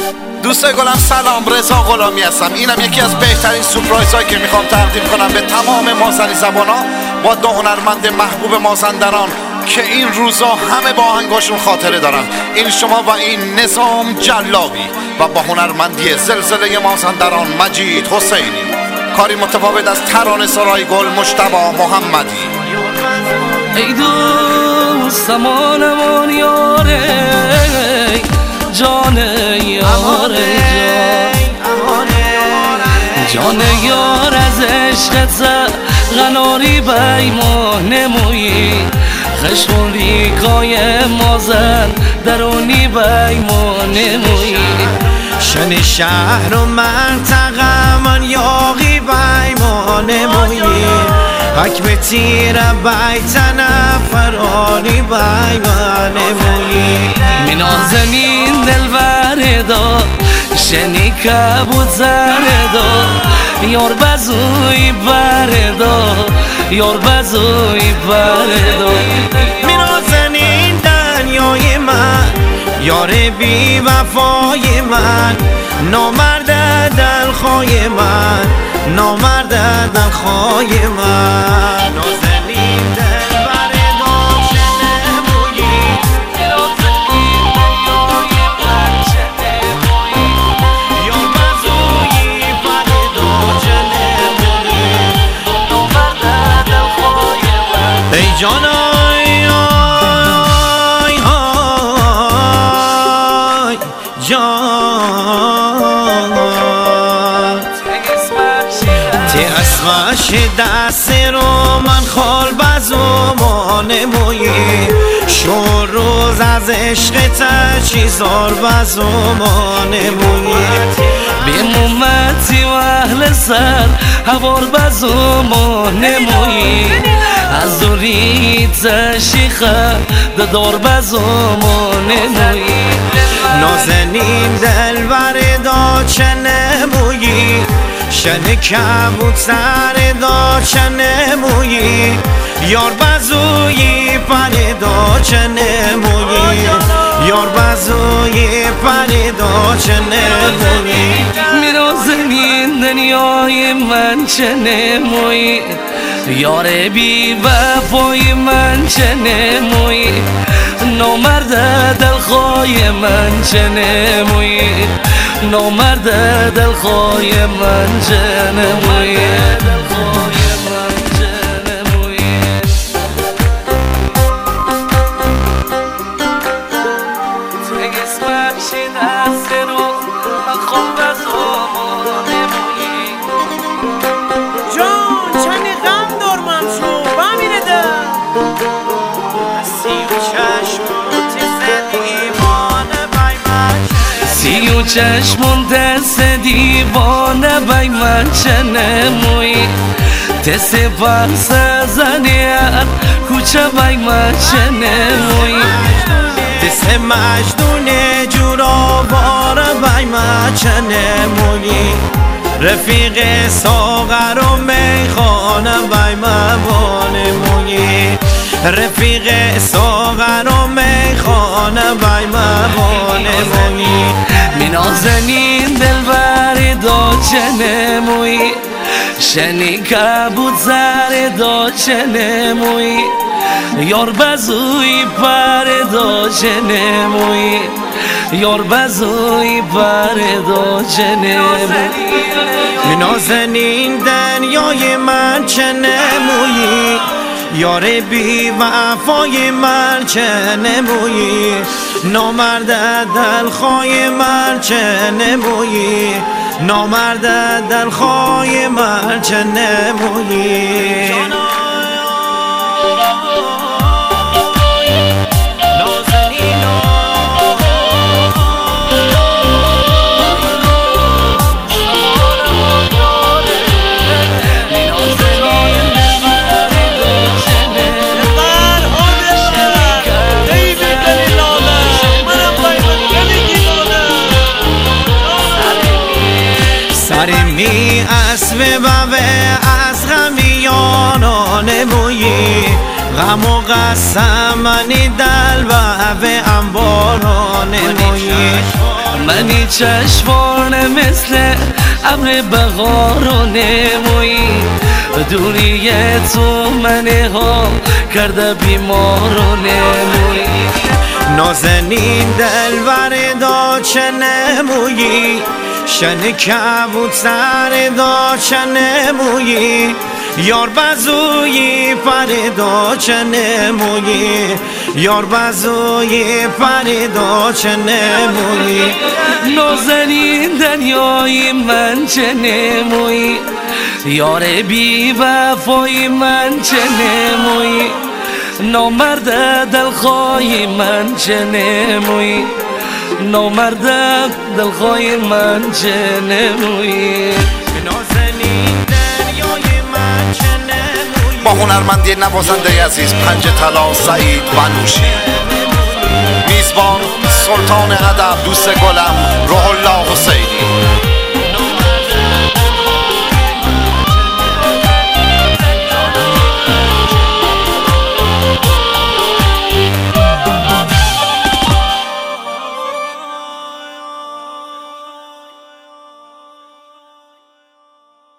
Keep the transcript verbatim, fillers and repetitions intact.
دوستای گلم سلام، رضا غلامی هستم. اینم یکی از بهترین سورپرایز هایی که میخوام تقدیم کنم به تمام مازنی زبان ها با دو هنرمند محبوب مازندران که این روزا همه با آهنگاشون خاطره دارن. این شما و این نظام جلابی و با هنرمندی زلزله مازندران مجید حسینی، کاری متفاوت از ترانه سرای گل مجتبی محمدی. ای دوست امان امان یاره جان یاره جان یار از عشقت غناری بیمان نمویی خشموری کای مازن درونی بیمان نمویی شن شهر و منطقه من یاقی بیمان نمویی حکم تیر بیت نفرانی بیمان نمویی منازنین دل وردا شنی کبود زردا یار بزوی بردا یار بزوی بردا منازنین دنیای من یار بی وفای من نامرد دلخواه من نامرد دلخواه من نازنین دل بردا شنمویی نازنین دنیای من شنمویی یار بزوی بردا شنمویی نامرد دلخواه من ای جانای اسمش دست رو من خال بزمان مویی شور روز از عشق تا چیزار بزمان مویی به مومتی و اهل سر هوار بزمان مویی از دوری تشیخه ددار بزمان مویی نازنین دل بردا چنه مویی شن کبود سر دا چنه مویی یار بزوی پردا چنه مویی یار بزوی پردا چنه مویی میرازنین دنیای من چنه مویی یار بی وفای من چنه مویی نامرد دلخواه من چنه مویی نامرد دلخواه من چنه مویی سیو چشمون دست دیوانه بای من چنه مویی تست پرس زنیت کوچه بای من چنه مویی تست مجنون جوراباره بای من چنه مویی رفیق ساغر و میخانه بای من بانه مویی رفیق ساغر و میخانه بای من بانه مویی منازنین دل بردا چنه مویی شنی کبود زر دا چنه مویی یار بزوی پردا چنه مویی یار بزوی پردا چنه مویی نازنین دنیای من چنه مویی یار بی وفای من چنه مویی نامرد دلخواه من چنه مویی نامرد دلخواه من چنه مویی سرمی اسب بوه از غمیانان مویی غم و قسم منی دل بوه انباران مویی منی چشمانه مثل ابر بهار و نمویی دوری تو منه ها کرده بیمار و نمویی نازنین دلبر دا چه نمویی شن کبوتر دا چه نمویی یار بزوی پر دا چه نمویی یار بزوی پر دا چه نمویی نازنین دنیای من چه نمویی یار بی وفای من چه نمویی نامرد دلخواه من چه نمویی نامرد دلخواه من چه نمویی با هنرمندی نوازنده عزیز پنج طلا سعید بنوشی، میزبان سلطان ادب دوست گلم روح الله حسین.